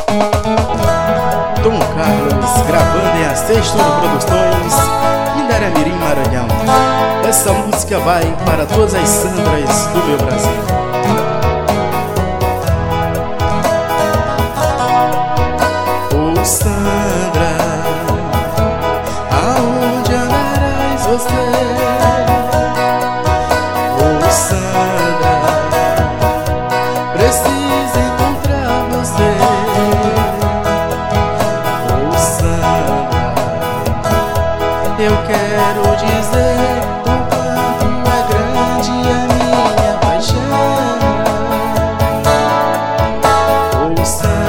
Tom Carlos, gravando em Acesto Produções, Indaramirim, Maranhão. Essa música vai para todas as Sandras do meu Brasil. Ô Sandra, aonde andarás você? Ô Sandra, preciso encontrar você. Ô Sandra, eu quero dizer o quanto é grande a minha paixão. Ô Sandra,